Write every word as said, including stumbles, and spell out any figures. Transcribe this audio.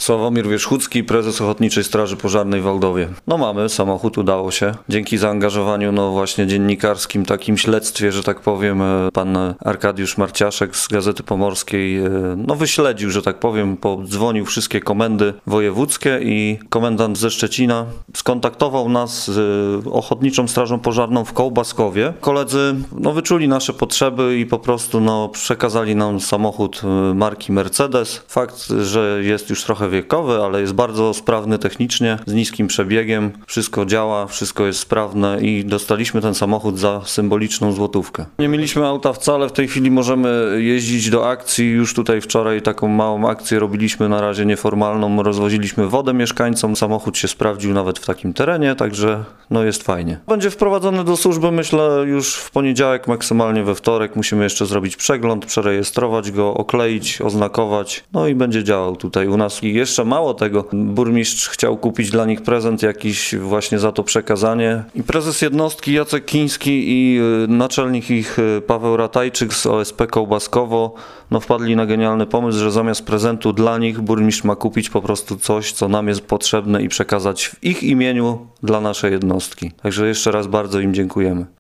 Sławomir Wierzchucki, prezes Ochotniczej Straży Pożarnej w Wałdowie. No mamy, samochód udało się. Dzięki zaangażowaniu, no właśnie dziennikarskim, takim śledztwie, że tak powiem, pan Arkadiusz Marciaszek z Gazety Pomorskiej, no wyśledził, że tak powiem, podzwonił wszystkie komendy wojewódzkie i komendant ze Szczecina skontaktował nas z Ochotniczą Strażą Pożarną w Kołbaskowie. Koledzy, no wyczuli nasze potrzeby i po prostu, no przekazali nam samochód marki Mercedes. Fakt, że jest już trochę wiekowy, ale jest bardzo sprawny technicznie, z niskim przebiegiem, wszystko działa, wszystko jest sprawne i dostaliśmy ten samochód za symboliczną złotówkę. Nie mieliśmy auta wcale, w tej chwili możemy jeździć do akcji, już tutaj wczoraj taką małą akcję robiliśmy, na razie nieformalną, rozwoziliśmy wodę mieszkańcom, samochód się sprawdził nawet w takim terenie, także no jest fajnie. Będzie wprowadzony do służby, myślę, już w poniedziałek, maksymalnie we wtorek, musimy jeszcze zrobić przegląd, przerejestrować go, okleić, oznakować, no i będzie działał tutaj u nas. I jeszcze mało tego, burmistrz chciał kupić dla nich prezent jakiś właśnie za to przekazanie. I prezes jednostki Jacek Kiński i naczelnik ich Paweł Ratajczyk z O S P Kołbaskowo no wpadli na genialny pomysł, że zamiast prezentu dla nich burmistrz ma kupić po prostu coś, co nam jest potrzebne i przekazać w ich imieniu dla naszej jednostki. Także jeszcze raz bardzo im dziękujemy.